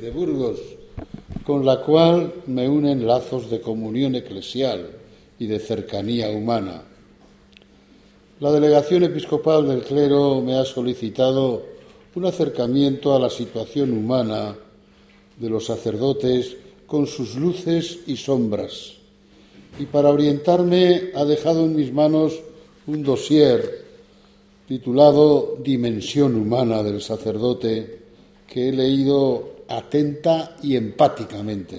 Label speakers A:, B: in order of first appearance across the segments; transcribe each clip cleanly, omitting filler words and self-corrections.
A: de Burgos, con la cual me unen lazos de comunión eclesial y de cercanía humana. La delegación episcopal del clero me ha solicitado un acercamiento a la situación humana de los sacerdotes con sus luces y sombras, y para orientarme ha dejado en mis manos un dossier titulado Dimensión humana del sacerdote, que he leído atenta y empáticamente.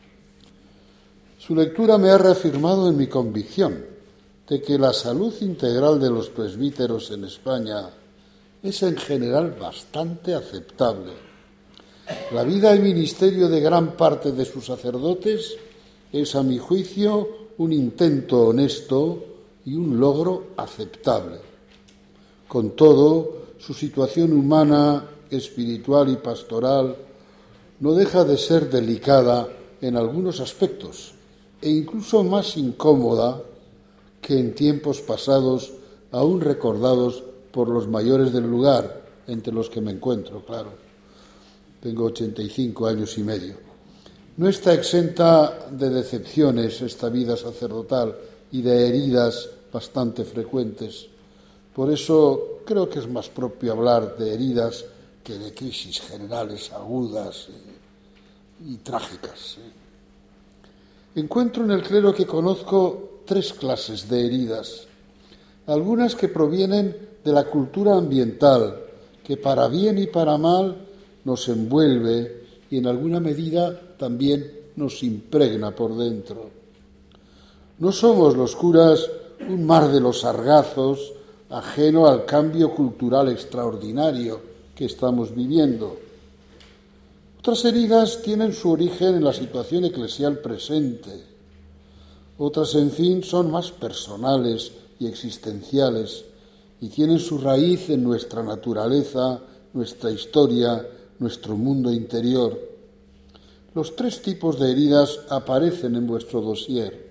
A: Su lectura me ha reafirmado en mi convicción de que la salud integral de los presbíteros en España es en general bastante aceptable. La vida y ministerio de gran parte de sus sacerdotes es, a mi juicio, un intento honesto y un logro aceptable. Con todo, su situación humana, espiritual y pastoral no deja de ser delicada en algunos aspectos e incluso más incómoda que en tiempos pasados, aún recordados por los mayores del lugar, entre los que me encuentro, claro. Tengo 85 años y medio. No está exenta de decepciones esta vida sacerdotal y de heridas bastante frecuentes. Por eso creo que es más propio hablar de heridas que de crisis generales agudas y trágicas. Encuentro en el clero que conozco tres clases de heridas. Algunas que provienen de la cultura ambiental, que para bien y para mal nos envuelve y en alguna medida también nos impregna por dentro. No somos los curas un mar de los sargazos ajeno al cambio cultural extraordinario que estamos viviendo. Otras heridas tienen su origen en la situación eclesial presente. Otras, en fin, son más personales y existenciales y tienen su raíz en nuestra naturaleza, nuestra historia, nuestro mundo interior. Los tres tipos de heridas aparecen en vuestro dossier.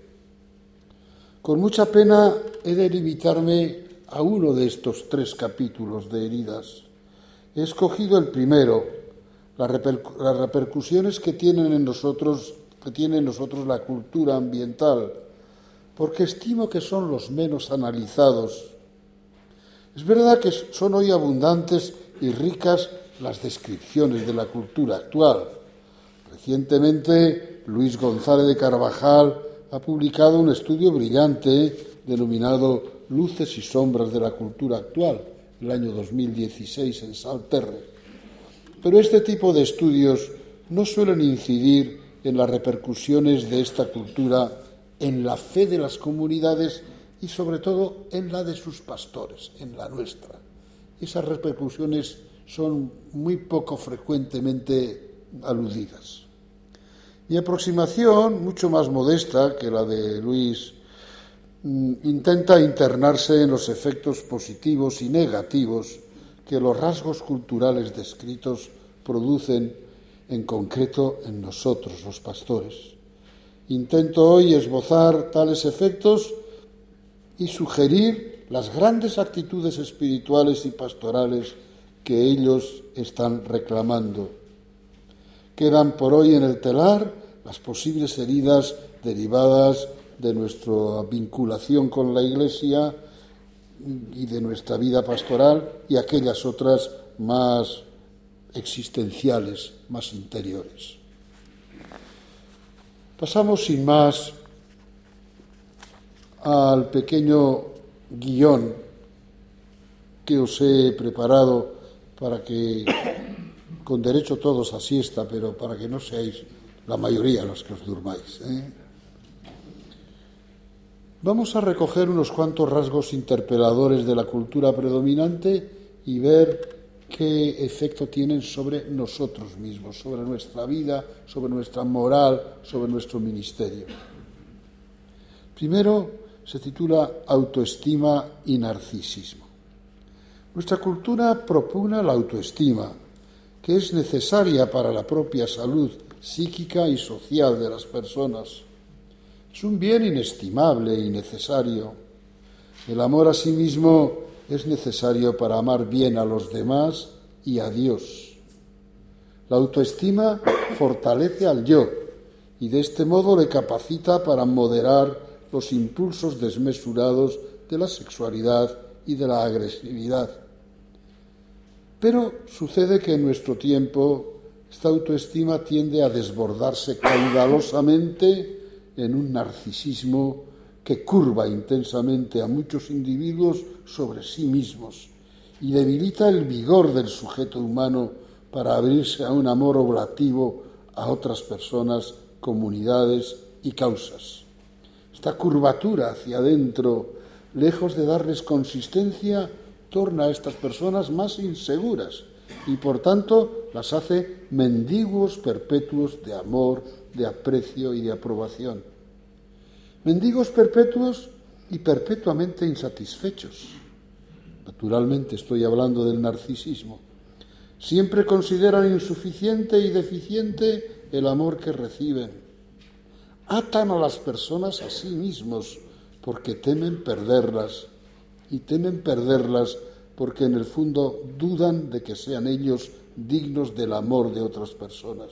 A: Con mucha pena he de limitarme a uno de estos tres capítulos de heridas. He escogido el primero, las repercusiones que tiene en nosotros la cultura ambiental, porque estimo que son los menos analizados. Es verdad que son hoy abundantes y ricas las descripciones de la cultura actual. Recientemente, Luis González de Carvajal ha publicado un estudio brillante denominado Luces y sombras de la cultura actual, el año 2016 en Salterre. Pero este tipo de estudios no suelen incidir en las repercusiones de esta cultura en la fe de las comunidades y sobre todo en la de sus pastores, en la nuestra. Esas repercusiones son muy poco frecuentemente aludidas. Mi aproximación, mucho más modesta que la de Luis, intenta internarse en los efectos positivos y negativos que los rasgos culturales descritos producen, en concreto en nosotros, los pastores. Intento hoy esbozar tales efectos y sugerir las grandes actitudes espirituales y pastorales que ellos están reclamando. Quedan por hoy en el telar las posibles heridas derivadas de nuestra vinculación con la Iglesia y de nuestra vida pastoral y aquellas otras más existenciales, más interiores. Pasamos sin más al pequeño guión que os he preparado para que, con derecho todos a siesta, pero para que no seáis la mayoría los que os durmáis, Vamos a recoger unos cuantos rasgos interpeladores de la cultura predominante y ver qué efecto tienen sobre nosotros mismos, sobre nuestra vida, sobre nuestra moral, sobre nuestro ministerio. Primero se titula Autoestima y narcisismo. Nuestra cultura propugna la autoestima, que es necesaria para la propia salud psíquica y social de las personas. Es un bien inestimable y necesario. El amor a sí mismo es necesario para amar bien a los demás y a Dios. La autoestima fortalece al yo y de este modo le capacita para moderar los impulsos desmesurados de la sexualidad y de la agresividad. Pero sucede que en nuestro tiempo esta autoestima tiende a desbordarse caudalosamente en un narcisismo que curva intensamente a muchos individuos sobre sí mismos y debilita el vigor del sujeto humano para abrirse a un amor oblativo a otras personas, comunidades y causas. Esta curvatura hacia adentro, lejos de darles consistencia, torna a estas personas más inseguras y, por tanto, las hace mendigos perpetuos de amor, de aprecio y de aprobación. Mendigos perpetuos y perpetuamente insatisfechos. Naturalmente estoy hablando del narcisismo. Siempre consideran insuficiente y deficiente el amor que reciben. Atan a las personas a sí mismos porque temen perderlas, y temen perderlas porque en el fondo dudan de que sean ellos dignos del amor de otras personas.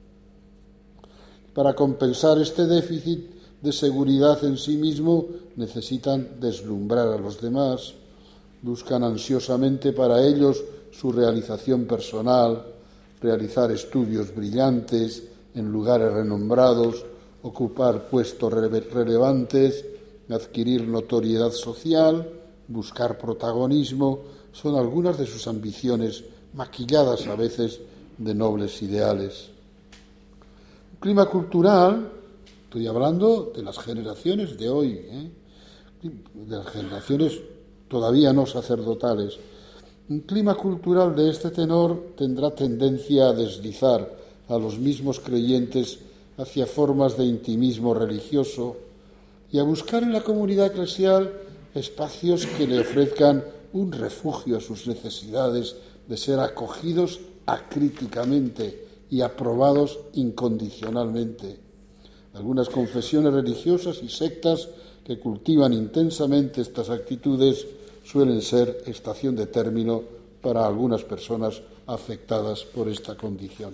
A: Para compensar este déficit de seguridad en sí mismo, necesitan deslumbrar a los demás, buscan ansiosamente para ellos su realización personal, realizar estudios brillantes en lugares renombrados, ocupar puestos relevantes, adquirir notoriedad social, buscar protagonismo, son algunas de sus ambiciones, maquilladas a veces de nobles ideales. Un clima cultural, estoy hablando de las generaciones de hoy, de las generaciones todavía no sacerdotales. Un clima cultural de este tenor tendrá tendencia a deslizar a los mismos creyentes hacia formas de intimismo religioso y a buscar en la comunidad eclesial espacios que le ofrezcan un refugio a sus necesidades de ser acogidos acríticamente y aprobados incondicionalmente. Algunas confesiones religiosas y sectas que cultivan intensamente estas actitudes suelen ser estación de término para algunas personas afectadas por esta condición.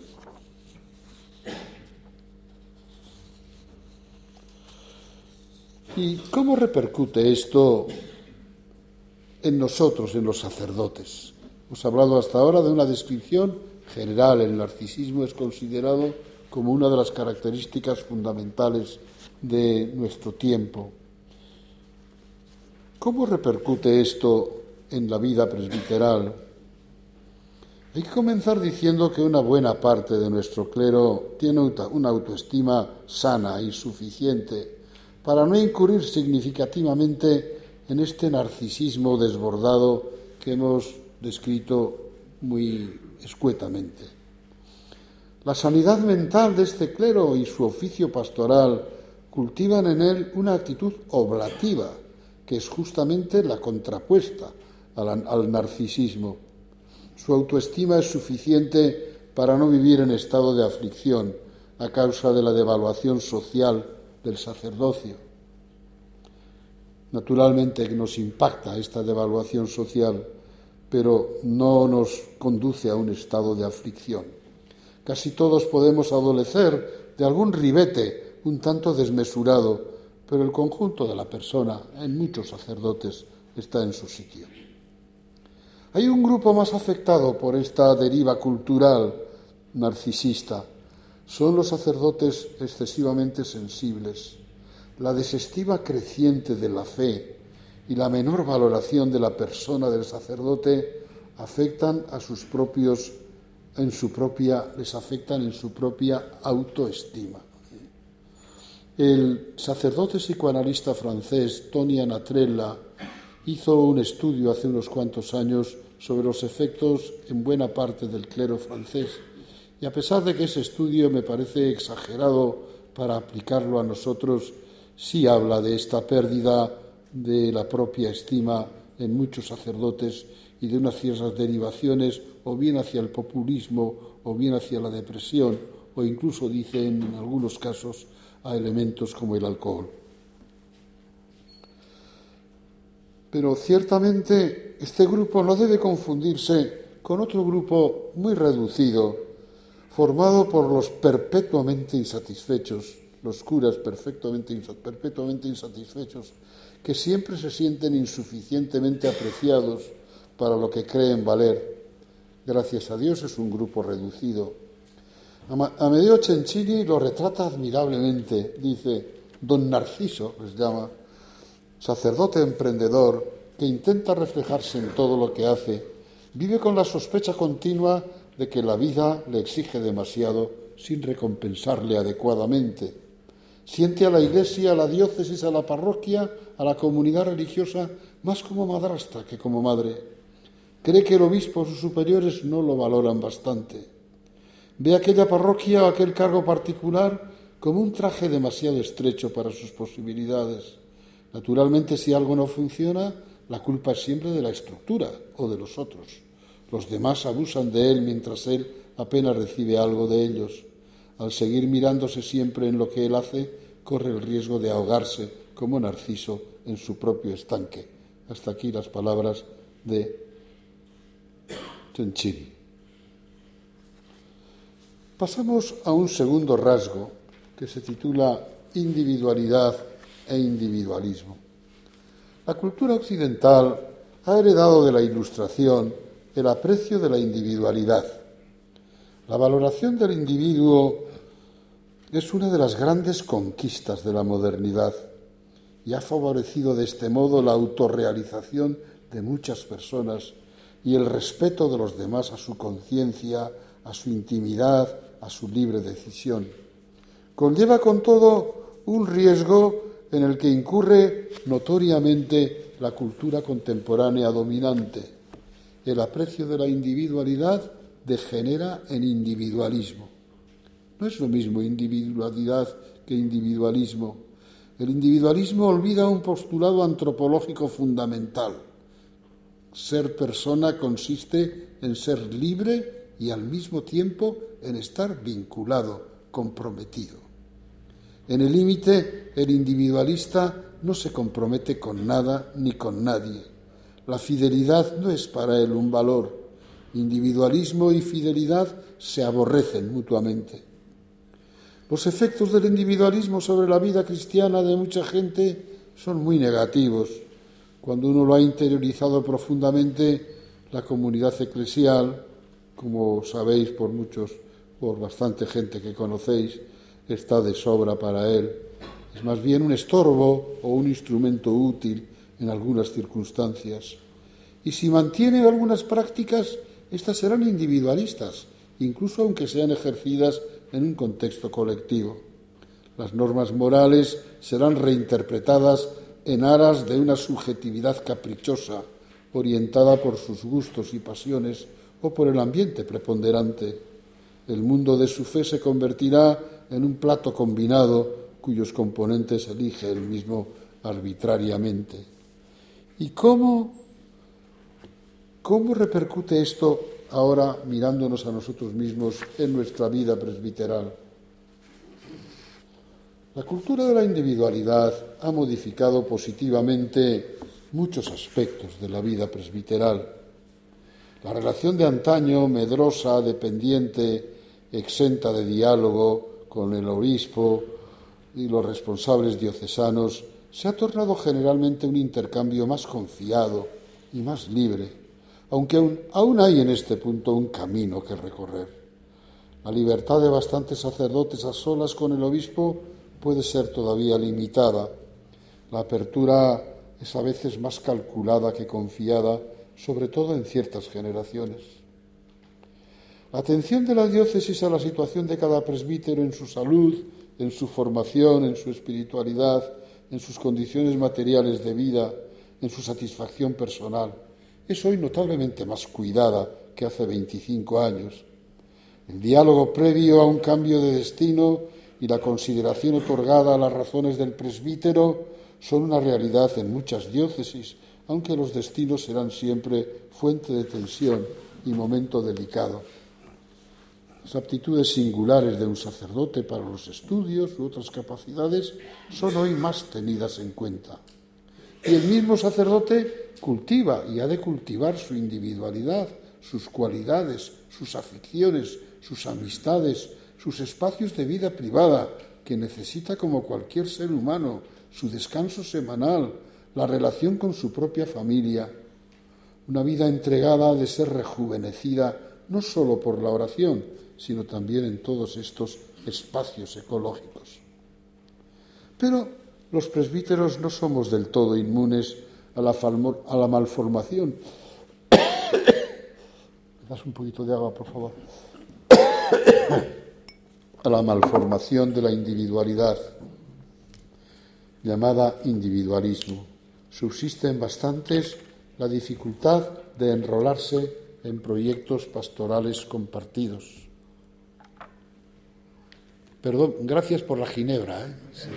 A: ¿Y cómo repercute esto en nosotros, en los sacerdotes? Hemos hablado hasta ahora de una descripción general. El narcisismo es considerado como una de las características fundamentales de nuestro tiempo. ¿Cómo repercute esto en la vida presbiteral? Hay que comenzar diciendo que una buena parte de nuestro clero tiene una autoestima sana y suficiente para no incurrir significativamente en este narcisismo desbordado que hemos descrito muy escuetamente. La sanidad mental de este clero y su oficio pastoral cultivan en él una actitud oblativa, que es justamente la contrapuesta al narcisismo. Su autoestima es suficiente para no vivir en estado de aflicción a causa de la devaluación social del sacerdocio. Naturalmente nos impacta esta devaluación social, pero no nos conduce a un estado de aflicción. Casi todos podemos adolecer de algún ribete un tanto desmesurado, pero el conjunto de la persona, en muchos sacerdotes, está en su sitio. Hay un grupo más afectado por esta deriva cultural narcisista. Son los sacerdotes excesivamente sensibles. La desestima creciente de la fe y la menor valoración de la persona del sacerdote afectan les afectan en su propia autoestima. El sacerdote psicoanalista francés Tony Anatrella hizo un estudio hace unos cuantos años sobre los efectos en buena parte del clero francés, y a pesar de que ese estudio me parece exagerado para aplicarlo a nosotros, sí habla de esta pérdida de la propia estima en muchos sacerdotes y de unas ciertas derivaciones o bien hacia el populismo o bien hacia la depresión o incluso, dicen en algunos casos, a elementos como el alcohol. Pero ciertamente este grupo no debe confundirse con otro grupo muy reducido, formado por los perpetuamente insatisfechos, los curas perpetuamente insatisfechos, que siempre se sienten insuficientemente apreciados para lo que creen valer. Gracias a Dios es un grupo reducido. Amedeo Cencini lo retrata admirablemente. Dice: don Narciso, les llama, sacerdote emprendedor que intenta reflejarse en todo lo que hace, vive con la sospecha continua de que la vida le exige demasiado sin recompensarle adecuadamente. Siente a la Iglesia, a la diócesis, a la parroquia, a la comunidad religiosa más como madrastra que como madre. Cree que el obispo o sus superiores no lo valoran bastante. Ve aquella parroquia o aquel cargo particular como un traje demasiado estrecho para sus posibilidades. Naturalmente, si algo no funciona, la culpa es siempre de la estructura o de los otros. Los demás abusan de él mientras él apenas recibe algo de ellos. Al seguir mirándose siempre en lo que él hace, corre el riesgo de ahogarse como Narciso en su propio estanque. Hasta aquí las palabras de Cencini. Pasamos a un segundo rasgo que se titula individualidad e individualismo. La cultura occidental ha heredado de la Ilustración el aprecio de la individualidad. La valoración del individuo es una de las grandes conquistas de la modernidad y ha favorecido de este modo la autorrealización de muchas personas y el respeto de los demás a su conciencia, a su intimidad, a su libre decisión. Conlleva con todo un riesgo en el que incurre notoriamente la cultura contemporánea dominante. El aprecio de la individualidad degenera en individualismo. No es lo mismo individualidad que individualismo. El individualismo olvida un postulado antropológico fundamental. Ser persona consiste en ser libre y al mismo tiempo en estar vinculado, comprometido. En el límite, el individualista no se compromete con nada ni con nadie. La fidelidad no es para él un valor. Individualismo y fidelidad se aborrecen mutuamente. Los efectos del individualismo sobre la vida cristiana de mucha gente son muy negativos. Cuando uno lo ha interiorizado profundamente, la comunidad eclesial, como sabéis por bastante gente que conocéis, está de sobra para él. Es más bien un estorbo o un instrumento útil en algunas circunstancias. Y si mantiene algunas prácticas, estas serán individualistas, incluso aunque sean ejercidas en un contexto colectivo. Las normas morales serán reinterpretadas en aras de una subjetividad caprichosa, orientada por sus gustos y pasiones o por el ambiente preponderante. El mundo de su fe se convertirá en un plato combinado cuyos componentes elige él mismo arbitrariamente. ¿Y cómo repercute esto ahora mirándonos a nosotros mismos en nuestra vida presbiteral? La cultura de la individualidad ha modificado positivamente muchos aspectos de la vida presbiteral. La relación de antaño, medrosa, dependiente, exenta de diálogo con el obispo y los responsables diocesanos, se ha tornado generalmente un intercambio más confiado y más libre, aunque aún hay en este punto un camino que recorrer. La libertad de bastantes sacerdotes a solas con el obispo puede ser todavía limitada. La apertura es a veces más calculada que confiada, sobre todo en ciertas generaciones. La atención de la diócesis a la situación de cada presbítero en su salud, en su formación, en su espiritualidad, en sus condiciones materiales de vida, en su satisfacción personal, es hoy notablemente más cuidada que hace 25 años. El diálogo previo a un cambio de destino y la consideración otorgada a las razones del presbítero son una realidad en muchas diócesis, aunque los destinos serán siempre fuente de tensión y momento delicado. Las aptitudes singulares de un sacerdote para los estudios u otras capacidades son hoy más tenidas en cuenta. Y el mismo sacerdote cultiva y ha de cultivar su individualidad sus cualidades, sus aficiones, sus amistades, sus espacios de vida privada, que necesita como cualquier ser humano, su descanso semanal, la relación con su propia familia. Una vida entregada ha de ser rejuvenecida no solo por la oración, sino también en todos estos espacios ecológicos. Pero los presbíteros no somos del todo inmunes a la malformación. ¿Me das un poquito de agua, por favor? A la malformación de la individualidad, llamada individualismo. Subsisten bastantes la dificultad de enrolarse en proyectos pastorales compartidos. Perdón, gracias por la ginebra, Sí.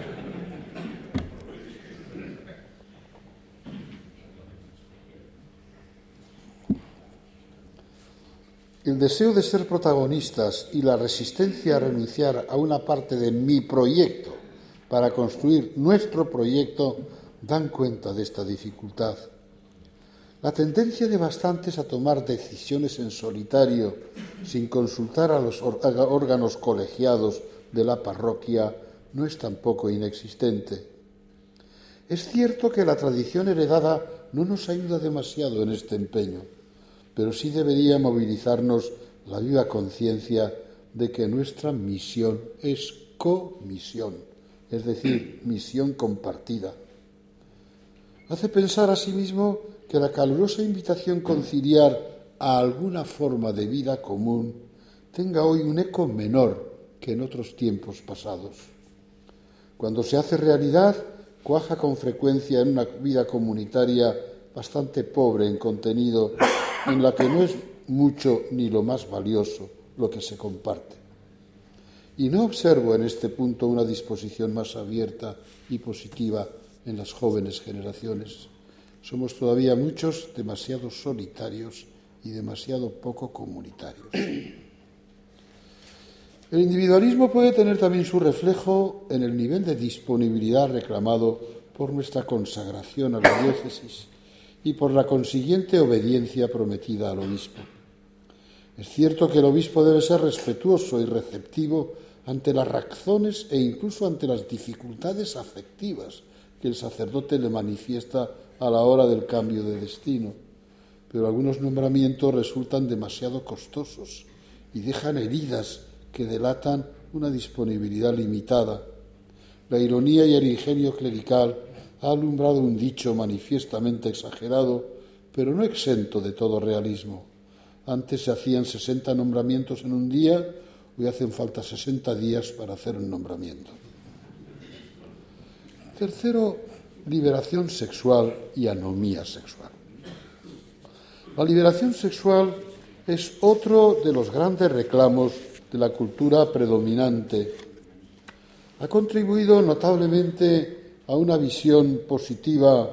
A: El deseo de ser protagonistas y la resistencia a renunciar a una parte de mi proyecto para construir nuestro proyecto dan cuenta de esta dificultad. La tendencia de bastantes a tomar decisiones en solitario, sin consultar a los órganos colegiados de la parroquia, no es tampoco inexistente. Es cierto que la tradición heredada no nos ayuda demasiado en este empeño, pero sí debería movilizarnos la viva conciencia de que nuestra misión es comisión, es decir, misión compartida. Hace pensar asimismo que la calurosa invitación conciliar a alguna forma de vida común tenga hoy un eco menor que en otros tiempos pasados. Cuando se hace realidad, cuaja con frecuencia en una vida comunitaria bastante pobre en contenido, en la que no es mucho ni lo más valioso lo que se comparte. Y no observo en este punto una disposición más abierta y positiva en las jóvenes generaciones. Somos todavía muchos demasiado solitarios y demasiado poco comunitarios. El individualismo puede tener también su reflejo en el nivel de disponibilidad reclamado por nuestra consagración a la diócesis y por la consiguiente obediencia prometida al obispo. Es cierto que el obispo debe ser respetuoso y receptivo ante las razones e incluso ante las dificultades afectivas que el sacerdote le manifiesta a la hora del cambio de destino, pero algunos nombramientos resultan demasiado costosos y dejan heridas que delatan una disponibilidad limitada. La ironía y el ingenio clerical ha alumbrado un dicho manifiestamente exagerado, pero no exento de todo realismo. Antes se hacían 60 nombramientos en un día, hoy hacen falta 60 días para hacer un nombramiento. Tercero, liberación sexual y anomía sexual. La liberación sexual es otro de los grandes reclamos de la cultura predominante. Ha contribuido notablemente a una visión positiva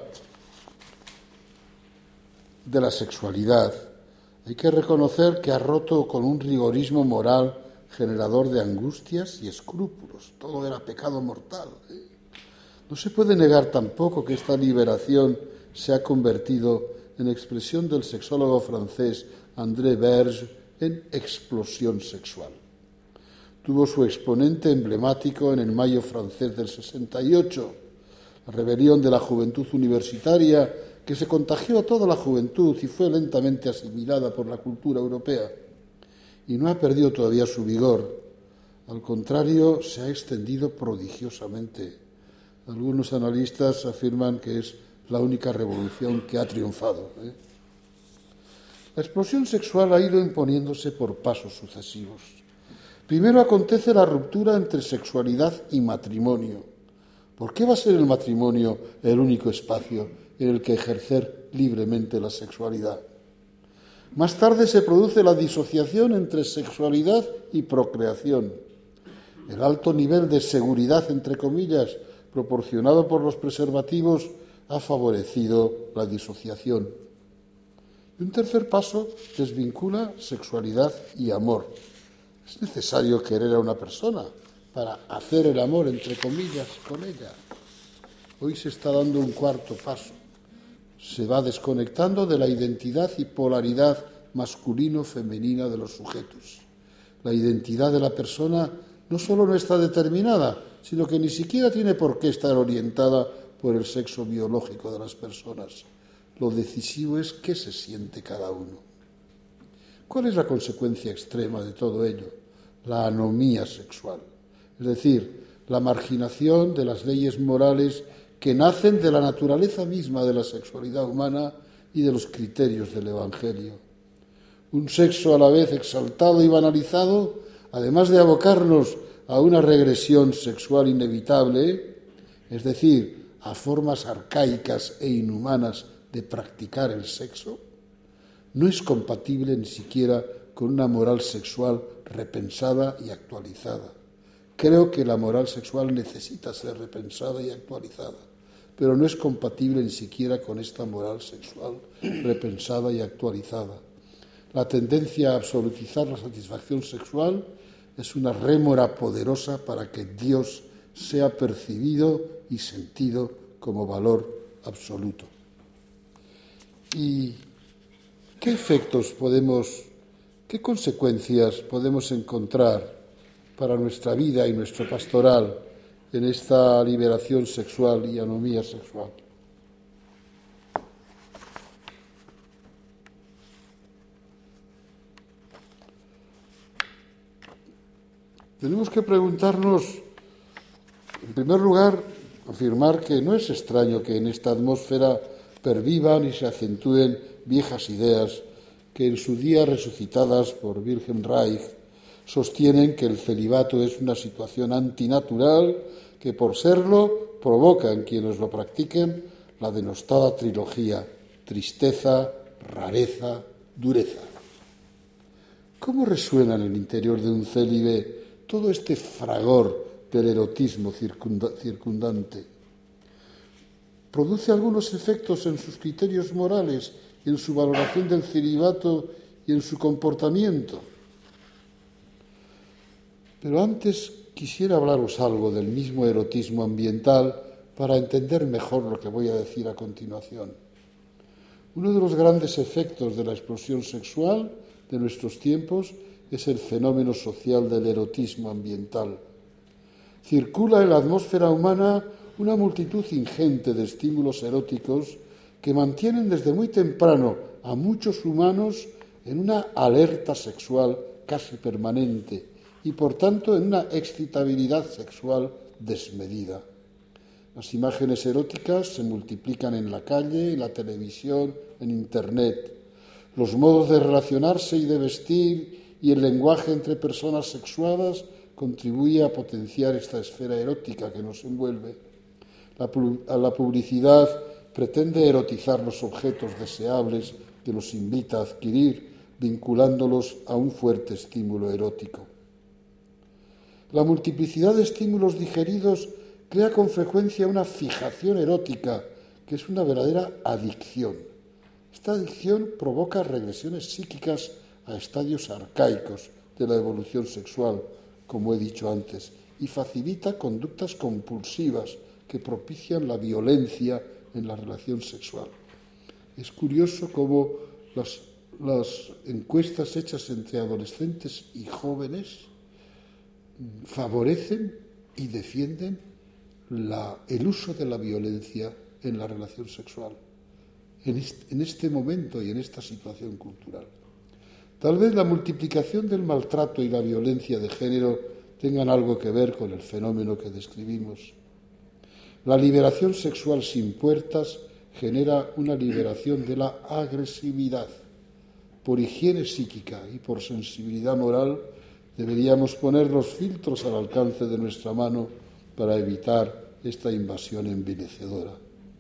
A: de la sexualidad. Hay que reconocer que ha roto con un rigorismo moral generador de angustias y escrúpulos. Todo era pecado mortal. No se puede negar tampoco que esta liberación se ha convertido, en expresión del sexólogo francés André Berge, en explosión sexual. Tuvo su exponente emblemático en el Mayo francés del 68, la rebelión de la juventud universitaria que se contagió a toda la juventud y fue lentamente asimilada por la cultura europea. Y no ha perdido todavía su vigor. Al contrario, se ha extendido prodigiosamente. Algunos analistas afirman que es la única revolución que ha triunfado. La explosión sexual ha ido imponiéndose por pasos sucesivos. Primero acontece la ruptura entre sexualidad y matrimonio. ¿Por qué va a ser el matrimonio el único espacio en el que ejercer libremente la sexualidad? Más tarde se produce la disociación entre sexualidad y procreación. El alto nivel de seguridad, entre comillas, proporcionado por los preservativos, ha favorecido la disociación. Y un tercer paso desvincula sexualidad y amor. Es necesario querer a una persona para hacer el amor, entre comillas, con ella. Hoy se está dando un cuarto paso. Se va desconectando de la identidad y polaridad masculino-femenina de los sujetos. La identidad de la persona no solo no está determinada, sino que ni siquiera tiene por qué estar orientada por el sexo biológico de las personas. Lo decisivo es qué se siente cada uno. ¿Cuál es la consecuencia extrema de todo ello? La anomía sexual, es decir, la marginación de las leyes morales que nacen de la naturaleza misma de la sexualidad humana y de los criterios del Evangelio. Un sexo a la vez exaltado y banalizado, además de abocarnos a una regresión sexual inevitable, es decir, a formas arcaicas e inhumanas de practicar el sexo, no es compatible ni siquiera con una moral sexual repensada y actualizada. Creo que la moral sexual necesita ser repensada y actualizada, pero no es compatible ni siquiera con esta moral sexual repensada y actualizada. La tendencia a absolutizar la satisfacción sexual es una rémora poderosa para que Dios sea percibido y sentido como valor absoluto. ¿Y qué qué consecuencias podemos encontrar para nuestra vida y nuestro pastoral en esta liberación sexual y anomía sexual? Tenemos que preguntarnos, en primer lugar, afirmar que no es extraño que en esta atmósfera pervivan y se acentúen viejas ideas que en su día resucitadas por Wilhelm Reich sostienen que el celibato es una situación antinatural que por serlo provoca en quienes lo practiquen la denostada trilogía tristeza, rareza, dureza. ¿Cómo resuena en el interior de un célibe todo este fragor del erotismo circundante? ¿Produce algunos efectos en sus criterios morales, en su valoración del celibato y en su comportamiento? Pero antes quisiera hablaros algo del mismo erotismo ambiental para entender mejor lo que voy a decir a continuación. Uno de los grandes efectos de la explosión sexual de nuestros tiempos es el fenómeno social del erotismo ambiental. Circula en la atmósfera humana una multitud ingente de estímulos eróticos que mantienen desde muy temprano a muchos humanos en una alerta sexual casi permanente y, por tanto, en una excitabilidad sexual desmedida. Las imágenes eróticas se multiplican en la calle, en la televisión, en Internet. Los modos de relacionarse y de vestir y el lenguaje entre personas sexuadas contribuye a potenciar esta esfera erótica que nos envuelve. La publicidad pretende erotizar los objetos deseables que nos invita a adquirir, vinculándolos a un fuerte estímulo erótico. La multiplicidad de estímulos digeridos crea con frecuencia una fijación erótica, que es una verdadera adicción. Esta adicción provoca regresiones psíquicas a estadios arcaicos de la evolución sexual, como he dicho antes, y facilita conductas compulsivas que propician la violencia en la relación sexual. Es curioso cómo las encuestas hechas entre adolescentes y jóvenes favorecen y defienden el uso de la violencia en la relación sexual, en este momento y en esta situación cultural. Tal vez la multiplicación del maltrato y la violencia de género tengan algo que ver con el fenómeno que describimos. La liberación sexual sin puertas genera una liberación de la agresividad. Por higiene psíquica y por sensibilidad moral, deberíamos poner los filtros al alcance de nuestra mano para evitar esta invasión envilecedora.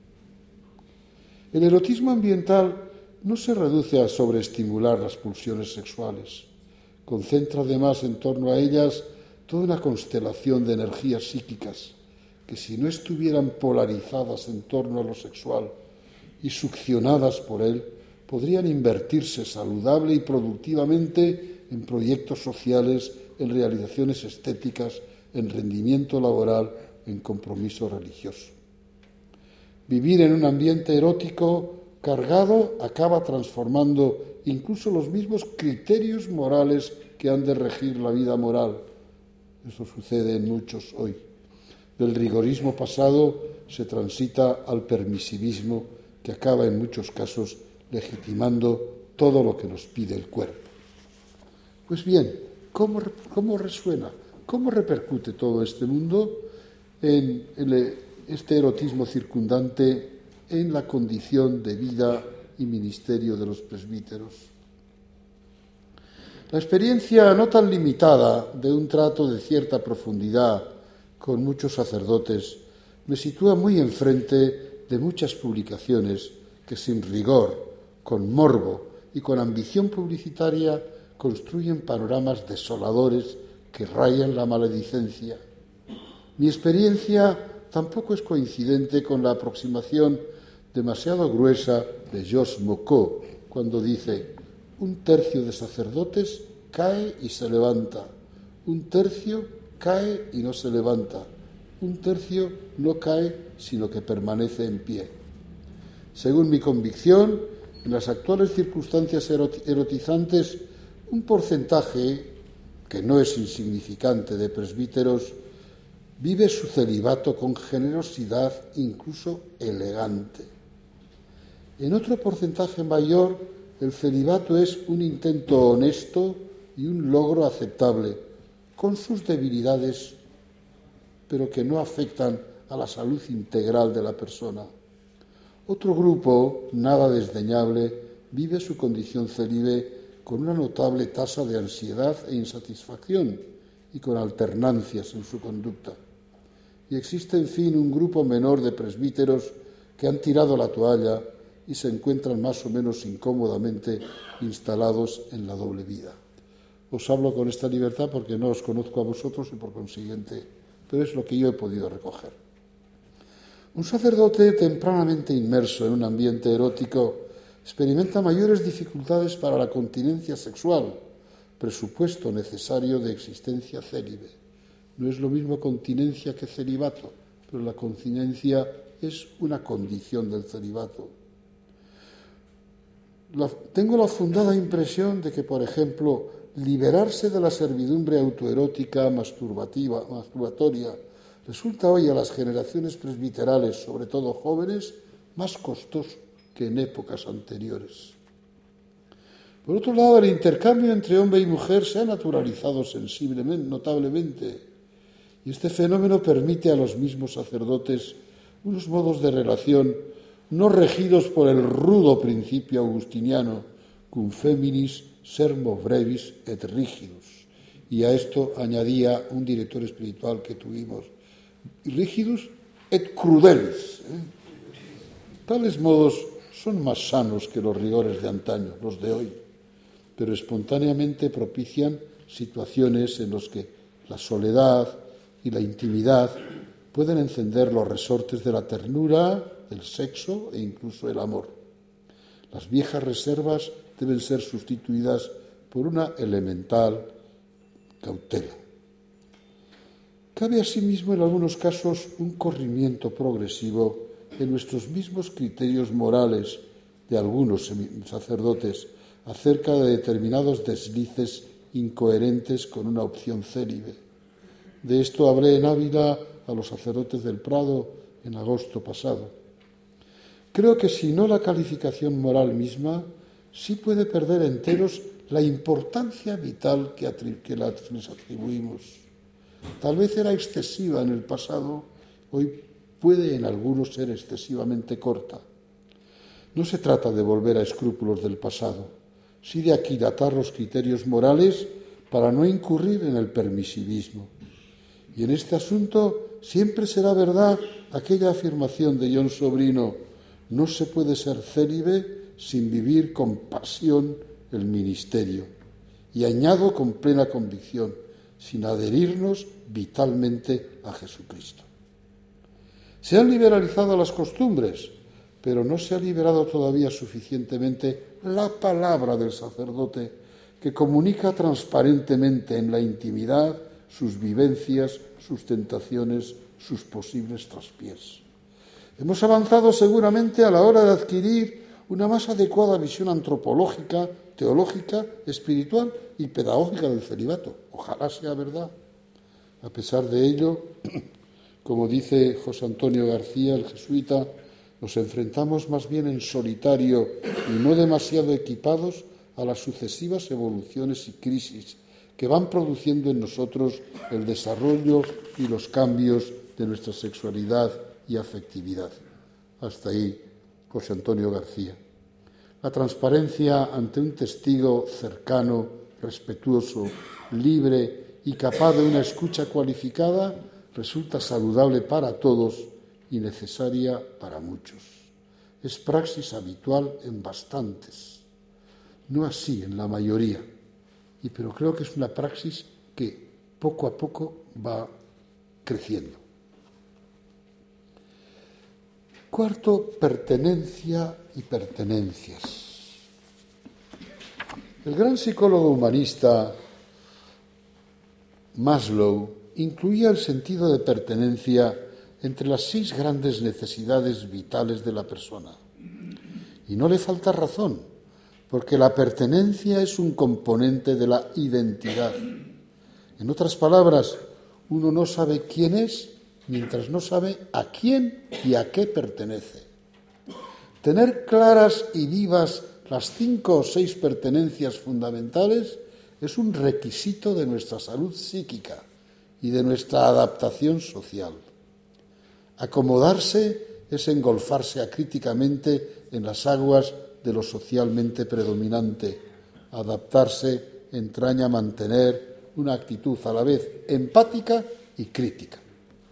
A: El erotismo ambiental no se reduce a sobreestimular las pulsiones sexuales. Concentra además en torno a ellas toda una constelación de energías psíquicas que, si no estuvieran polarizadas en torno a lo sexual y succionadas por él, podrían invertirse saludable y productivamente en proyectos sociales, en realizaciones estéticas, en rendimiento laboral, en compromiso religioso. Vivir en un ambiente erótico cargado acaba transformando incluso los mismos criterios morales que han de regir la vida moral. Eso sucede en muchos hoy. Del rigorismo pasado se transita al permisivismo que acaba en muchos casos legitimando todo lo que nos pide el cuerpo. Pues bien, ¿cómo resuena? ¿Cómo repercute todo este mundo en este erotismo circundante en la condición de vida y ministerio de los presbíteros? La experiencia no tan limitada de un trato de cierta profundidad con muchos sacerdotes me sitúa muy enfrente de muchas publicaciones que sin rigor, con morbo y con ambición publicitaria construyen panoramas desoladores que rayan la maledicencia. Mi experiencia tampoco es coincidente con la aproximación demasiado gruesa de Georges Mocot cuando dice: un tercio de sacerdotes cae y se levanta, un tercio cae y no se levanta, un tercio no cae sino que permanece en pie. Según mi convicción, en las actuales circunstancias erotizantes, un porcentaje, que no es insignificante, de presbíteros vive su celibato con generosidad, incluso elegante. En otro porcentaje mayor, el celibato es un intento honesto y un logro aceptable, con sus debilidades, pero que no afectan a la salud integral de la persona. Otro grupo, nada desdeñable, vive su condición célibe con una notable tasa de ansiedad e insatisfacción y con alternancias en su conducta. Y existe, en fin, un grupo menor de presbíteros que han tirado la toalla y se encuentran más o menos incómodamente instalados en la doble vida. Os hablo con esta libertad porque no os conozco a vosotros y por consiguiente, pero es lo que yo he podido recoger. Un sacerdote tempranamente inmerso en un ambiente erótico experimenta mayores dificultades para la continencia sexual, presupuesto necesario de existencia célibe. No es lo mismo continencia que celibato, pero la continencia es una condición del celibato. Tengo la fundada impresión de que, por ejemplo, liberarse de la servidumbre autoerótica masturbatoria resulta hoy a las generaciones presbiterales, sobre todo jóvenes, más costoso que en épocas anteriores. Por otro lado, el intercambio entre hombre y mujer se ha naturalizado notablemente, y este fenómeno permite a los mismos sacerdotes unos modos de relación no regidos por el rudo principio agustiniano, cum feminis sermo brevis et rigidus, y a esto añadía un director espiritual que tuvimos, rigidus et crudelis. Tales modos son más sanos que los rigores de antaño, los de hoy, pero espontáneamente propician situaciones en las que la soledad y la intimidad pueden encender los resortes de la ternura, del sexo e incluso el amor. Las viejas reservas deben ser sustituidas por una elemental cautela. Cabe asimismo en algunos casos un corrimiento progresivo en nuestros mismos criterios morales de algunos sacerdotes acerca de determinados deslices incoherentes con una opción célibe. De esto hablé en Ávila a los sacerdotes del Prado en agosto pasado. Creo que si no la calificación moral misma, sí puede perder enteros la importancia vital que les atribuimos. Tal vez era excesiva en el pasado, hoy puede en algunos ser excesivamente corta. No se trata de volver a escrúpulos del pasado, sí de aquilatar los criterios morales para no incurrir en el permisivismo. Y en este asunto siempre será verdad aquella afirmación de John Sobrino: no se puede ser célibe sin vivir con pasión el ministerio. Y añado con plena convicción, sin adherirnos vitalmente a Jesucristo. Se han liberalizado las costumbres, pero no se ha liberado todavía suficientemente la palabra del sacerdote, que comunica transparentemente en la intimidad sus vivencias, sus tentaciones, sus posibles traspiés. Hemos avanzado seguramente a la hora de adquirir una más adecuada visión antropológica, teológica, espiritual y pedagógica del celibato. Ojalá sea verdad. A pesar de ello, como dice José Antonio García, el jesuita, nos enfrentamos más bien en solitario y no demasiado equipados a las sucesivas evoluciones y crisis que van produciendo en nosotros el desarrollo y los cambios de nuestra sexualidad y afectividad. Hasta ahí, José Antonio García. La transparencia ante un testigo cercano, respetuoso, libre y capaz de una escucha cualificada resulta saludable para todos y necesaria para muchos. Es praxis habitual en bastantes, no así en la mayoría, pero creo que es una praxis que poco a poco va creciendo. Cuarto, pertenencia y pertenencias. El gran psicólogo humanista Maslow incluía el sentido de pertenencia entre las 6 grandes necesidades vitales de la persona. Y no le falta razón, porque la pertenencia es un componente de la identidad. En otras palabras, uno no sabe quién es mientras no sabe a quién y a qué pertenece. Tener claras y vivas las 5 o 6 pertenencias fundamentales es un requisito de nuestra salud psíquica y de nuestra adaptación social. Acomodarse es engolfarse acríticamente en las aguas de lo socialmente predominante. Adaptarse entraña mantener una actitud a la vez empática y crítica.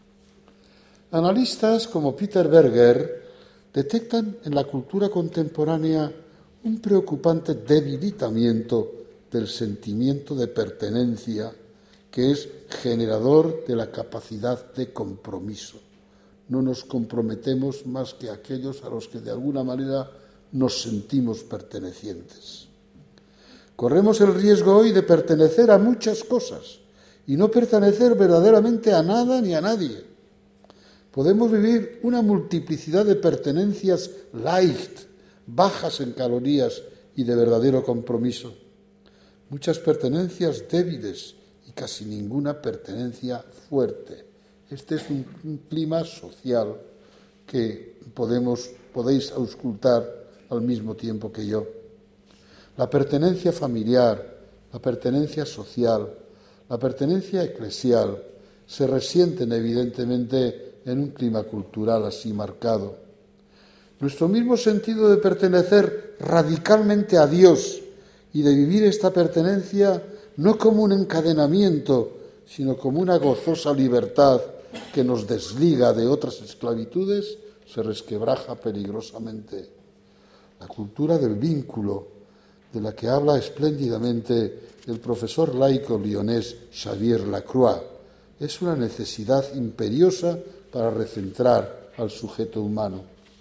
A: Analistas como Peter Berger detectan en la cultura contemporánea un preocupante debilitamiento del sentimiento de pertenencia que es generador de la capacidad de compromiso. No nos comprometemos más que aquellos a los que de alguna manera nos sentimos pertenecientes. Corremos el riesgo hoy de pertenecer a muchas cosas y no pertenecer verdaderamente a nada ni a nadie. Podemos vivir una multiplicidad de pertenencias light, bajas en calorías y de verdadero compromiso. Muchas pertenencias débiles y casi ninguna pertenencia fuerte. Este es un clima social que podéis auscultar al mismo tiempo que yo. La pertenencia familiar, la pertenencia social, la pertenencia eclesial se resienten evidentemente en un clima cultural así marcado. Nuestro mismo sentido de pertenecer radicalmente a Dios y de vivir esta pertenencia no como un encadenamiento, sino como una gozosa libertad que nos desliga de otras esclavitudes, se resquebraja peligrosamente. La cultura del vínculo, de la que habla espléndidamente el profesor laico lyonés Xavier Lacroix, es una necesidad imperiosa para recentrar al sujeto humano.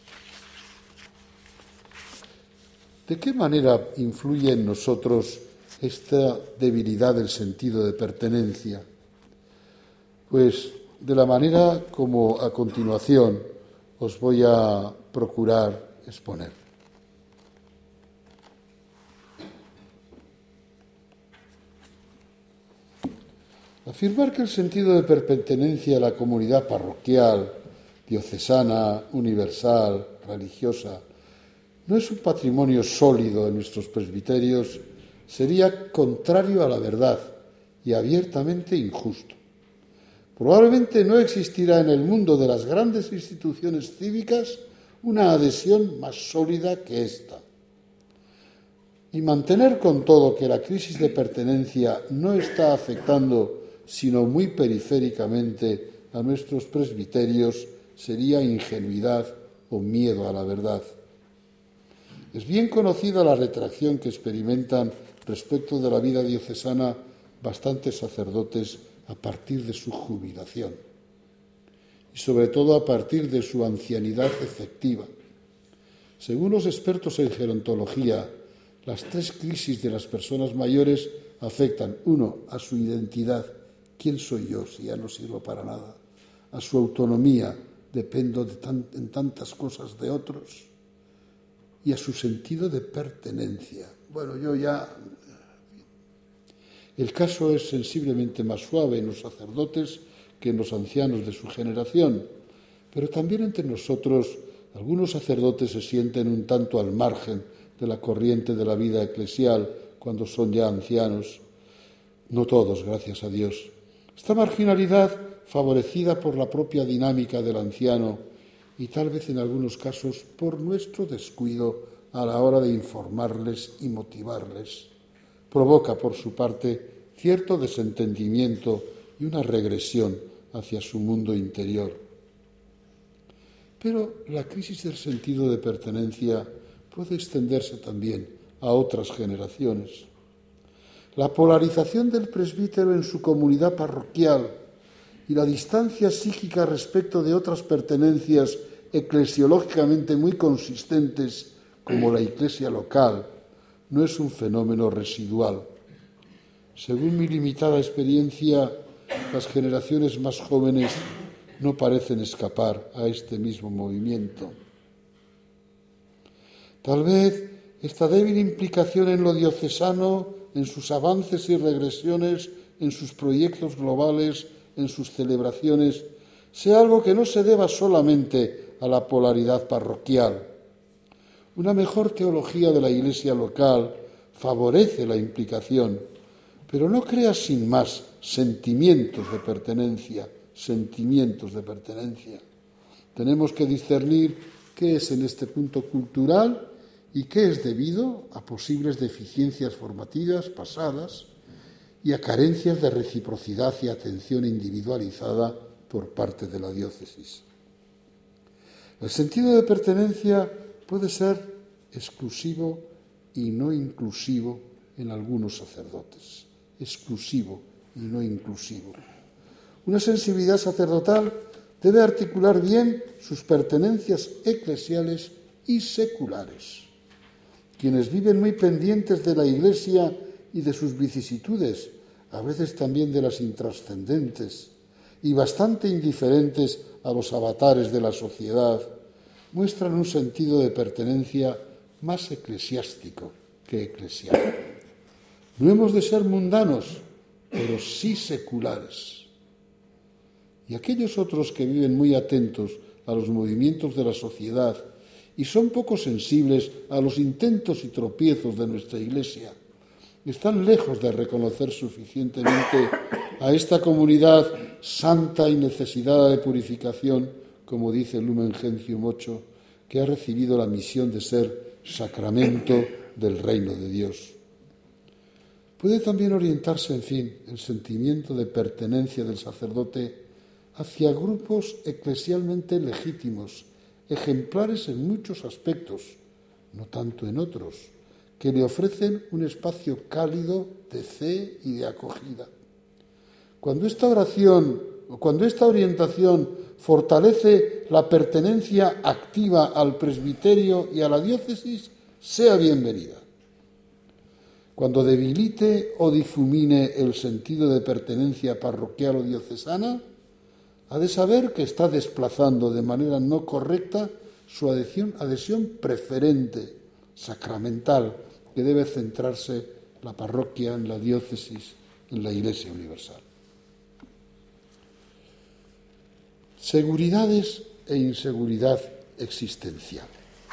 A: ¿De qué manera influye en nosotros esta debilidad del sentido de pertenencia? Pues de la manera como a continuación os voy a procurar exponer. Afirmar que el sentido de pertenencia a la comunidad parroquial, diocesana, universal, religiosa, no es un patrimonio sólido de nuestros presbiterios sería contrario a la verdad y abiertamente injusto. Probablemente no existirá en el mundo de las grandes instituciones cívicas una adhesión más sólida que esta. Y mantener con todo que la crisis de pertenencia no está afectando sino muy periféricamente a nuestros presbiterios sería ingenuidad o miedo a la verdad. Es bien conocida la retracción que experimentan respecto de la vida diocesana bastantes sacerdotes a partir de su jubilación y sobre todo a partir de su ancianidad efectiva. Según los expertos en gerontología, las 3 crisis de las personas mayores afectan, 1, a su identidad, ¿quién soy yo si ya no sirvo para nada? A su autonomía, dependo en tantas cosas de otros. y a su sentido de pertenencia. Bueno, el caso es sensiblemente más suave en los sacerdotes que en los ancianos de su generación, pero también entre nosotros algunos sacerdotes se sienten un tanto al margen de la corriente de la vida eclesial cuando son ya ancianos. No todos, gracias a Dios. Esta marginalidad, favorecida por la propia dinámica del anciano y tal vez en algunos casos por nuestro descuido a la hora de informarles y motivarles, provoca por su parte cierto desentendimiento y una regresión hacia su mundo interior. Pero la crisis del sentido de pertenencia puede extenderse también a otras generaciones. La polarización del presbítero en su comunidad parroquial y la distancia psíquica respecto de otras pertenencias eclesiológicamente muy consistentes como la iglesia local no es un fenómeno residual. Según mi limitada experiencia, las generaciones más jóvenes no parecen escapar a este mismo movimiento. Tal vez esta débil implicación en lo diocesano, en sus avances y regresiones, en sus proyectos globales, en sus celebraciones, sea algo que no se deba solamente a la polaridad parroquial. Una mejor teología de la Iglesia local favorece la implicación, pero no crea sin más sentimientos de pertenencia. Tenemos que discernir qué es en este punto cultural y qué es debido a posibles deficiencias formativas pasadas y a carencias de reciprocidad y atención individualizada por parte de la diócesis. El sentido de pertenencia puede ser exclusivo y no inclusivo en algunos sacerdotes. Exclusivo y no inclusivo. Una sensibilidad sacerdotal debe articular bien sus pertenencias eclesiales y seculares. Quienes viven muy pendientes de la Iglesia y de sus vicisitudes, a veces también de las intrascendentes, y bastante indiferentes a los avatares de la sociedad, muestran un sentido de pertenencia más eclesiástico que eclesial. No hemos de ser mundanos, pero sí seculares. Y aquellos otros que viven muy atentos a los movimientos de la sociedad y son poco sensibles a los intentos y tropiezos de nuestra Iglesia, están lejos de reconocer suficientemente a esta comunidad santa y necesitada de purificación, como dice Lumen Gentium 8, que ha recibido la misión de ser sacramento del reino de Dios. Puede también orientarse, en fin, el sentimiento de pertenencia del sacerdote hacia grupos eclesialmente legítimos, ejemplares en muchos aspectos, no tanto en otros, que le ofrecen un espacio cálido de fe y de acogida. Cuando esta orientación fortalece la pertenencia activa al presbiterio y a la diócesis, sea bienvenida. Cuando debilite o difumine el sentido de pertenencia parroquial o diocesana, ha de saber que está desplazando de manera no correcta su adhesión preferente, sacramental, que debe centrarse la parroquia, en la diócesis, en la Iglesia universal. Seguridades e inseguridad existencial.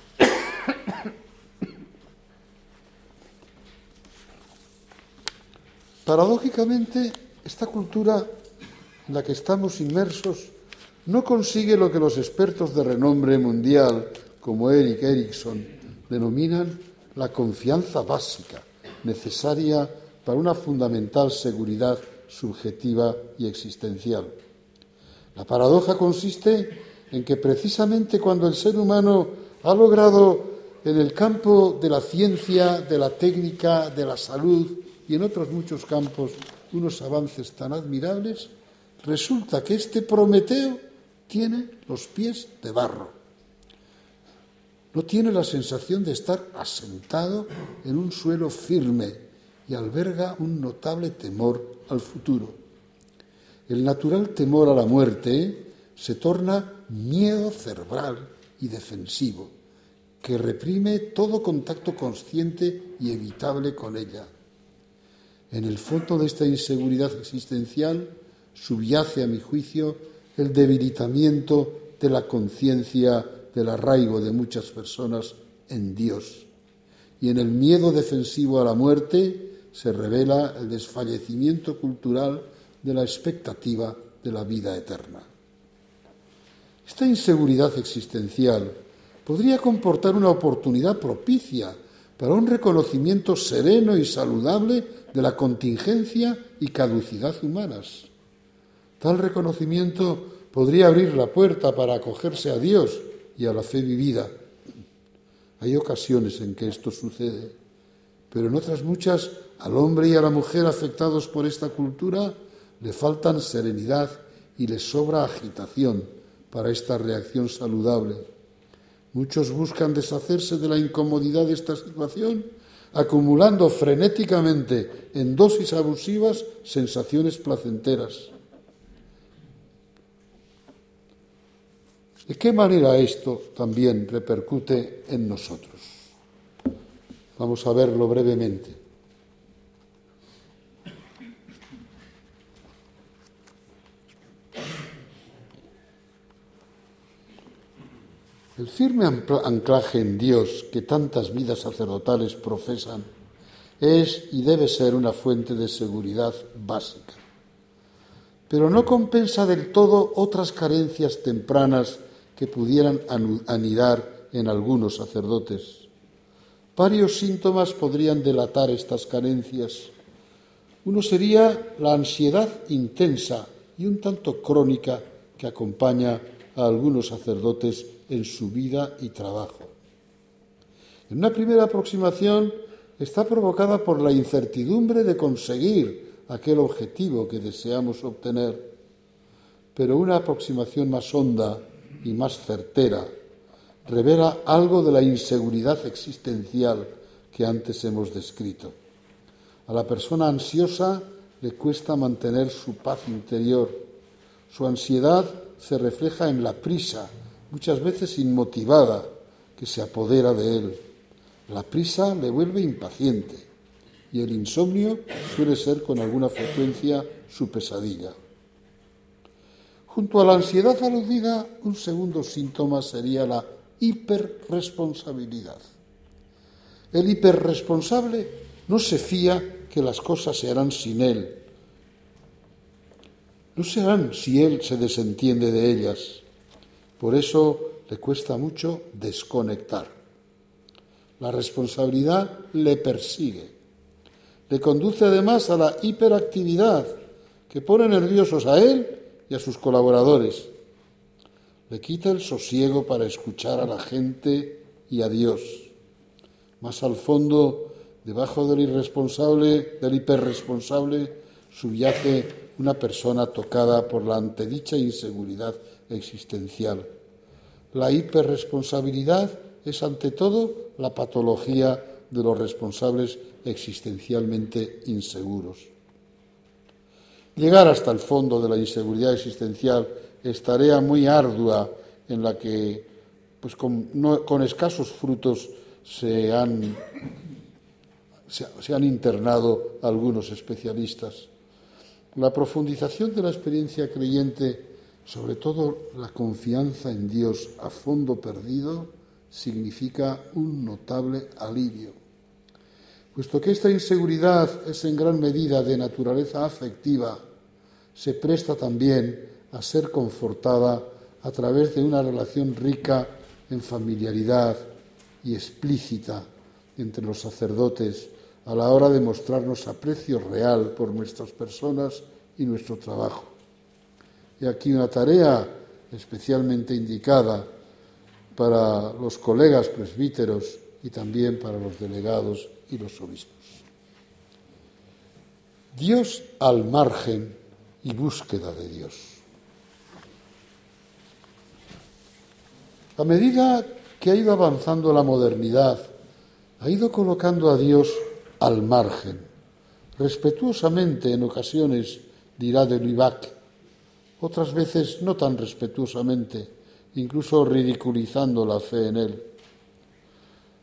A: Paradójicamente, esta cultura en la que estamos inmersos no consigue lo que los expertos de renombre mundial, como Erik Erikson, denominan la confianza básica, necesaria para una fundamental seguridad subjetiva y existencial. La paradoja consiste en que precisamente cuando el ser humano ha logrado en el campo de la ciencia, de la técnica, de la salud y en otros muchos campos unos avances tan admirables, resulta que este Prometeo tiene los pies de barro. No tiene la sensación de estar asentado en un suelo firme y alberga un notable temor al futuro. El natural temor a la muerte se torna miedo cerebral y defensivo, que reprime todo contacto consciente y evitable con ella. En el fondo de esta inseguridad existencial subyace, a mi juicio, el debilitamiento de la conciencia del arraigo de muchas personas en Dios. Y en el miedo defensivo a la muerte se revela el desfallecimiento cultural de la expectativa de la vida eterna. Esta inseguridad existencial podría comportar una oportunidad propicia para un reconocimiento sereno y saludable de la contingencia y caducidad humanas. Tal reconocimiento podría abrir la puerta para acogerse a Dios y a la fe vivida. Hay ocasiones en que esto sucede, pero en otras muchas, al hombre y a la mujer afectados por esta cultura le faltan serenidad y les sobra agitación para esta reacción saludable. Muchos buscan deshacerse de la incomodidad de esta situación, acumulando frenéticamente en dosis abusivas sensaciones placenteras. ¿De qué manera esto también repercute en nosotros? Vamos a verlo brevemente. El firme anclaje en Dios que tantas vidas sacerdotales profesan es y debe ser una fuente de seguridad básica. Pero no compensa del todo otras carencias tempranas que pudieran anidar en algunos sacerdotes. Varios síntomas podrían delatar estas carencias. Uno sería la ansiedad intensa y un tanto crónica que acompaña a algunos sacerdotes en su vida y trabajo. En una primera aproximación está provocada por la incertidumbre de conseguir aquel objetivo que deseamos obtener, pero una aproximación más honda y más certera revela algo de la inseguridad existencial que antes hemos descrito. A la persona ansiosa le cuesta mantener su paz interior. Su ansiedad se refleja en la prisa, muchas veces inmotivada, que se apodera de él. La prisa le vuelve impaciente y el insomnio suele ser con alguna frecuencia su pesadilla. Junto a la ansiedad aludida, un segundo síntoma sería la hiperresponsabilidad. El hiperresponsable no se fía que las cosas se harán sin él. No se harán si él se desentiende de ellas. Por eso le cuesta mucho desconectar. La responsabilidad le persigue. Le conduce además a la hiperactividad, que pone nerviosos a él y a sus colaboradores. Le quita el sosiego para escuchar a la gente y a Dios. Más al fondo, debajo del hiperresponsable, subyace una persona tocada por la antedicha inseguridad existencial. La hiperresponsabilidad es ante todo la patología de los responsables existencialmente inseguros. Llegar hasta el fondo de la inseguridad existencial es tarea muy ardua en la que, con escasos frutos, se han internado algunos especialistas. La profundización de la experiencia creyente, sobre todo la confianza en Dios a fondo perdido, significa un notable alivio. Puesto que esta inseguridad es en gran medida de naturaleza afectiva, se presta también a ser confortada a través de una relación rica en familiaridad y explícita entre los sacerdotes a la hora de mostrarnos aprecio real por nuestras personas y nuestro trabajo. Y aquí una tarea especialmente indicada para los colegas presbíteros y también para los delegados y los obispos. Dios al margen y búsqueda de Dios. A medida que ha ido avanzando la modernidad, ha ido colocando a Dios al margen, respetuosamente en ocasiones, dirá de Lubac, otras veces no tan respetuosamente, incluso ridiculizando la fe en él.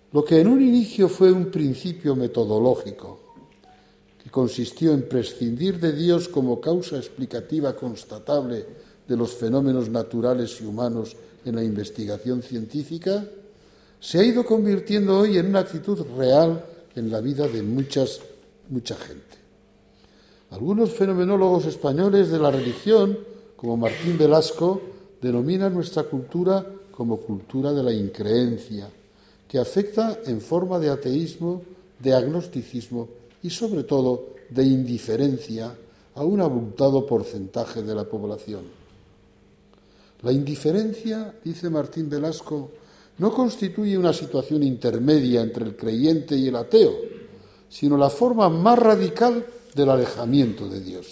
A: Lo que en un inicio fue un principio metodológico, que consistió en prescindir de Dios como causa explicativa constatable de los fenómenos naturales y humanos en la investigación científica, se ha ido convirtiendo hoy en una actitud real en la vida de mucha gente. Algunos fenomenólogos españoles de la religión, como Martín Velasco, denominan nuestra cultura como cultura de la increencia, que afecta en forma de ateísmo, de agnosticismo y, sobre todo, de indiferencia a un abultado porcentaje de la población. La indiferencia, dice Martín Velasco, no constituye una situación intermedia entre el creyente y el ateo, sino la forma más radical del alejamiento de Dios.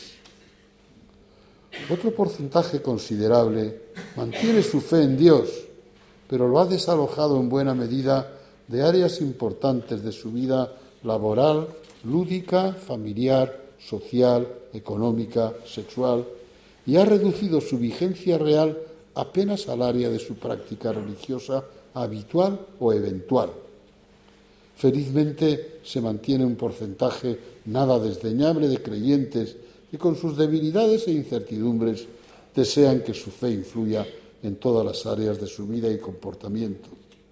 A: Otro porcentaje considerable mantiene su fe en Dios, pero lo ha desalojado en buena medida de áreas importantes de su vida laboral, lúdica, familiar, social, económica, sexual, y ha reducido su vigencia real apenas al área de su práctica religiosa habitual o eventual. Felizmente se mantiene un porcentaje nada desdeñable de creyentes que con sus debilidades e incertidumbres desean que su fe influya en todas las áreas de su vida y comportamiento.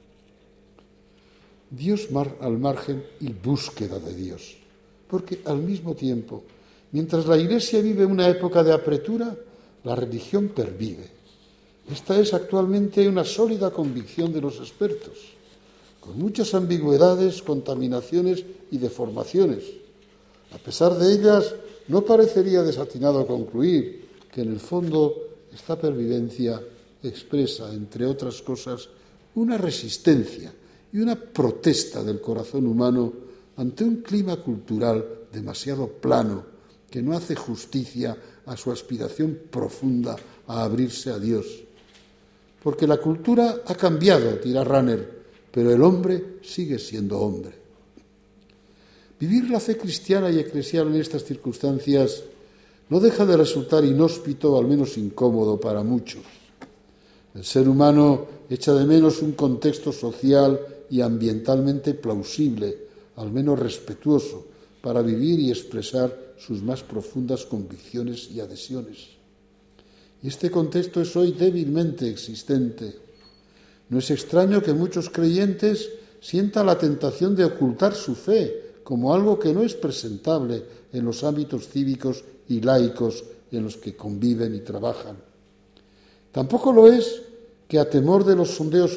A: Dios al margen y búsqueda de Dios, porque al mismo tiempo, mientras la Iglesia vive una época de apretura, la religión pervive. Esta es actualmente una sólida convicción de los expertos, con muchas ambigüedades, contaminaciones y deformaciones. A pesar de ellas, no parecería desatinado concluir que en el fondo esta pervivencia expresa, entre otras cosas, una resistencia y una protesta del corazón humano ante un clima cultural demasiado plano que no hace justicia a su aspiración profunda a abrirse a Dios. Porque la cultura ha cambiado, dirá Rahner, pero el hombre sigue siendo hombre. Vivir la fe cristiana y eclesial en estas circunstancias no deja de resultar inhóspito o al menos incómodo para muchos. El ser humano echa de menos un contexto social y ambientalmente plausible, al menos respetuoso, para vivir y expresar sus más profundas convicciones y adhesiones. Y este contexto es hoy débilmente existente. No es extraño que muchos creyentes sientan la tentación de ocultar su fe como algo que no es presentable en los ámbitos cívicos y laicos en los que conviven y trabajan. Tampoco lo es que a tenor de los sondeos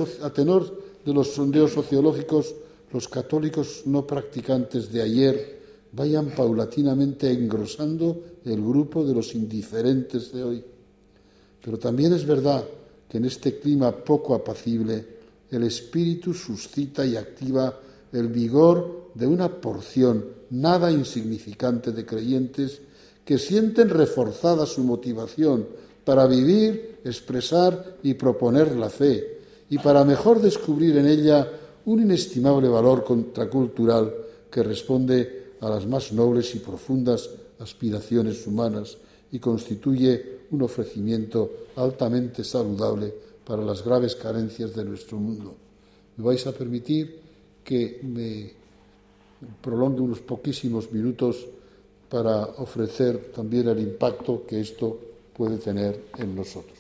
A: sociológicos, los católicos no practicantes de ayer vayan paulatinamente engrosando el grupo de los indiferentes de hoy. Pero también es verdad que en este clima poco apacible el espíritu suscita y activa el vigor de una porción nada insignificante de creyentes que sienten reforzada su motivación para vivir, expresar y proponer la fe, y para mejor descubrir en ella un inestimable valor contracultural que responde a las más nobles y profundas aspiraciones humanas y constituye un ofrecimiento altamente saludable para las graves carencias de nuestro mundo. Me vais a permitir que me prolongue unos poquísimos minutos para ofrecer también el impacto que esto puede tener en nosotros.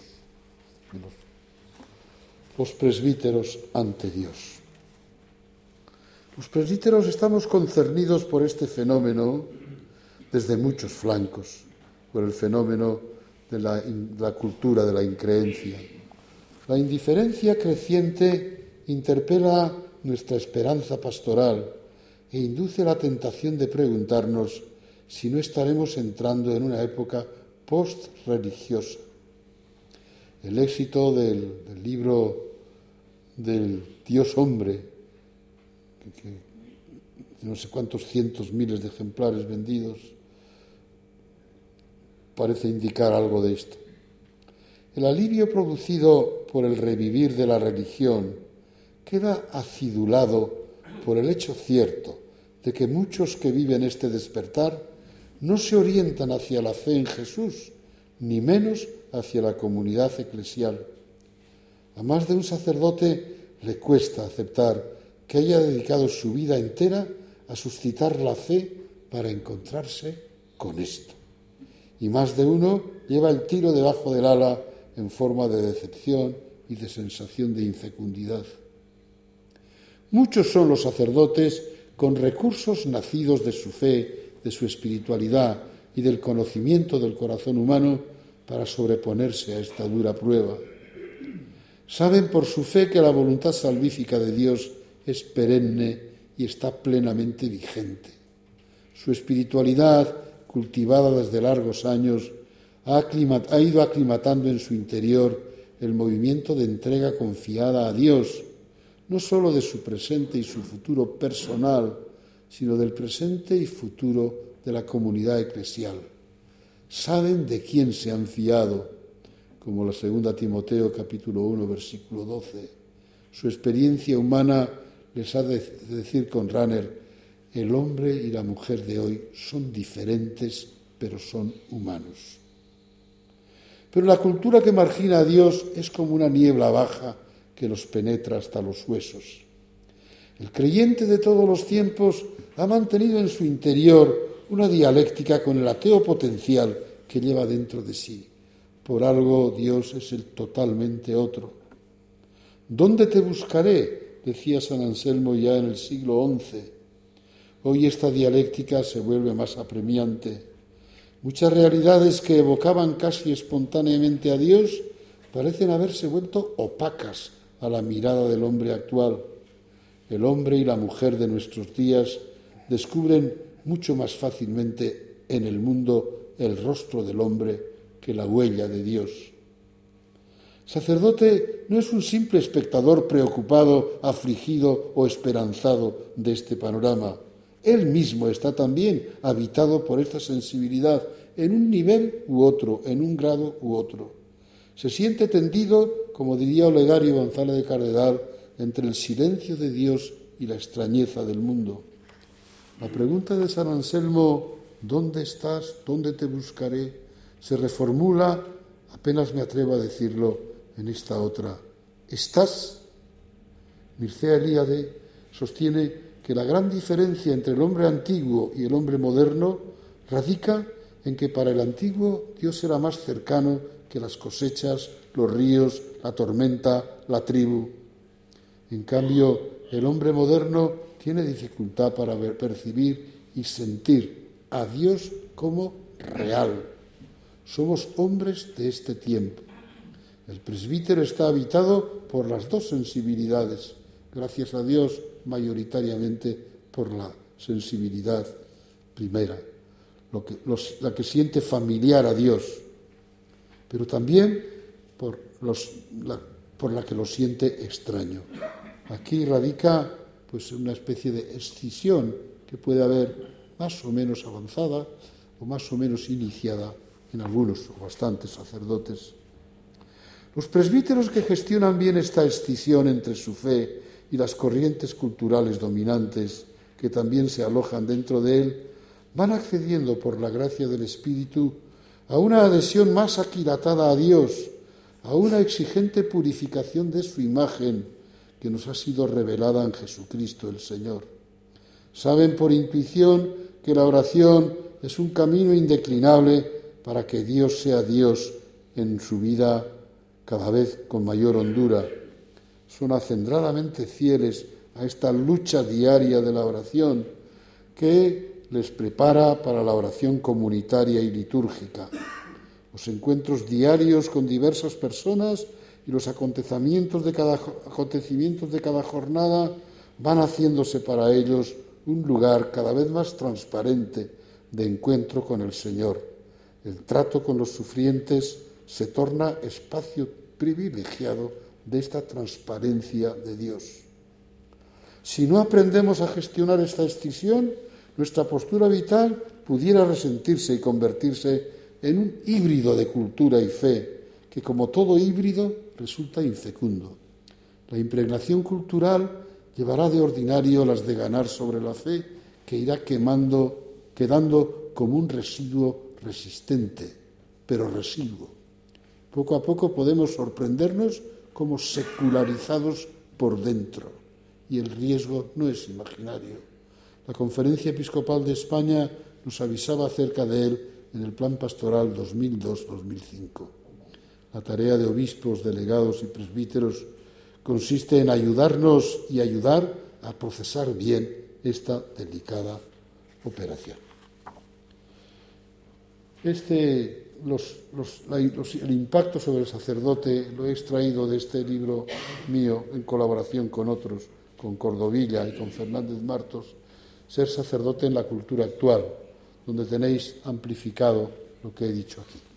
A: Los presbíteros ante Dios. Los presbíteros estamos concernidos por este fenómeno desde muchos flancos, por el fenómeno de la cultura de la increencia. La indiferencia creciente interpela nuestra esperanza pastoral e induce la tentación de preguntarnos si no estaremos entrando en una época post-religiosa. El éxito del libro del Dios hombre, que no sé cuántos cientos miles de ejemplares vendidos, parece indicar algo de esto. El alivio producido por el revivir de la religión queda acidulado por el hecho cierto de que muchos que viven este despertar no se orientan hacia la fe en Jesús, ni menos hacia la comunidad eclesial. A más de un sacerdote le cuesta aceptar que haya dedicado su vida entera a suscitar la fe para encontrarse con esto. Y más de uno lleva el tiro debajo del ala en forma de decepción y de sensación de infecundidad. Muchos son los sacerdotes con recursos nacidos de su fe, de su espiritualidad y del conocimiento del corazón humano para sobreponerse a esta dura prueba. Saben por su fe que la voluntad salvífica de Dios es perenne y está plenamente vigente. Su espiritualidad, cultivada desde largos años, ha ido aclimatando en su interior el movimiento de entrega confiada a Dios, no sólo de su presente y su futuro personal, sino del presente y futuro de la comunidad eclesial. Saben de quién se han fiado, como la 2 Timoteo capítulo 1, versículo 12. Su experiencia humana les ha de decir con Rahner: el hombre y la mujer de hoy son diferentes, pero son humanos. Pero la cultura que margina a Dios es como una niebla baja que los penetra hasta los huesos. El creyente de todos los tiempos ha mantenido en su interior una dialéctica con el ateo potencial que lleva dentro de sí. Por algo Dios es el totalmente otro. ¿Dónde te buscaré?, decía San Anselmo ya en el siglo XI. Hoy esta dialéctica se vuelve más apremiante. Muchas realidades que evocaban casi espontáneamente a Dios parecen haberse vuelto opacas a la mirada del hombre actual. El hombre y la mujer de nuestros días descubren mucho más fácilmente en el mundo el rostro del hombre que la huella de Dios. Sacerdote no es un simple espectador preocupado, afligido o esperanzado de este panorama. Él mismo está también habitado por esta sensibilidad en un nivel u otro, en un grado u otro. Se siente tendido, como diría Olegario González de Cardenal, entre el silencio de Dios y la extrañeza del mundo. La pregunta de San Anselmo, ¿dónde estás? ¿Dónde te buscaré?, se reformula, apenas me atrevo a decirlo, en esta otra: ¿estás? Mircea Eliade sostiene que la gran diferencia entre el hombre antiguo y el hombre moderno radica en que para el antiguo Dios era más cercano que las cosechas, los ríos, la tormenta, la tribu. En cambio, el hombre moderno tiene dificultad para percibir y sentir a Dios como real. Somos hombres de este tiempo. El presbítero está habitado por las dos sensibilidades, gracias a Dios mayoritariamente por la sensibilidad primera, la que siente familiar a Dios, pero también por la que lo siente extraño. Aquí radica pues una especie de escisión que puede haber más o menos avanzada o más o menos iniciada en algunos o bastantes sacerdotes. Los presbíteros que gestionan bien esta escisión entre su fe y las corrientes culturales dominantes que también se alojan dentro de él, van accediendo por la gracia del Espíritu a una adhesión más aquilatada a Dios, a una exigente purificación de su imagen que nos ha sido revelada en Jesucristo el Señor. Saben por intuición que la oración es un camino indeclinable para que Dios sea Dios en su vida cada vez con mayor hondura. Son acendradamente fieles a esta lucha diaria de la oración que les prepara para la oración comunitaria y litúrgica. Los encuentros diarios con diversas personas y los acontecimientos de cada jornada van haciéndose para ellos un lugar cada vez más transparente de encuentro con el Señor. El trato con los sufrientes se torna espacio privilegiado de esta transparencia de Dios. Si no aprendemos a gestionar esta escisión, nuestra postura vital pudiera resentirse y convertirse en un híbrido de cultura y fe, que como todo híbrido resulta infecundo. La impregnación cultural llevará de ordinario las de ganar sobre la fe, que irá quedando como un residuo resistente, pero residuo. Poco a poco podemos sorprendernos como secularizados por dentro y el riesgo no es imaginario. La Conferencia Episcopal de España nos avisaba acerca de él en el Plan Pastoral 2002-2005. La tarea de obispos, delegados y presbíteros consiste en ayudarnos y ayudar a procesar bien esta delicada operación. El impacto sobre el sacerdote lo he extraído de este libro mío en colaboración con otros, con Cordovilla y con Fernández Martos, Ser sacerdote en la cultura actual, donde tenéis amplificado lo que he dicho aquí.